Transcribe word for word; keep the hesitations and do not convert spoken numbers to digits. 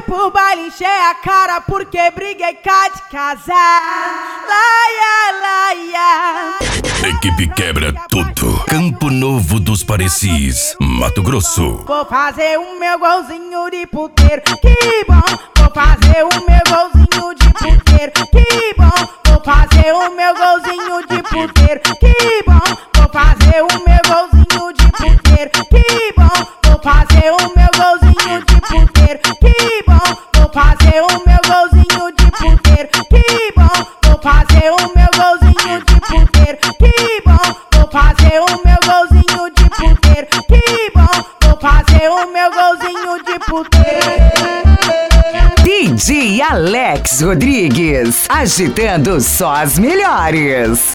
fui pro baile, encher a cara porque briguei cá de casar. Laia, laia. Equipe quebra tudo. Campo Novo dos Parecis, Mato Grosso. Vou fazer o meu golzinho de puteiro, que bom. Vou fazer o meu golzinho de puteiro, que bom. Vou fazer o meu golzinho de puteiro, que bom. Vou fazer o meu golzinho de puteiro, que bom. Vou fazer o meu golzinho de puteiro, que bom. Vou fazer o meu golzinho de puteiro, que bom. Vou fazer o meu golzinho de puteiro, que bom. Vou fazer o meu golzinho de puteiro, que bom. Vou fazer o meu golzinho de puteiro. D J Alex Rodrigues, agitando só as melhores.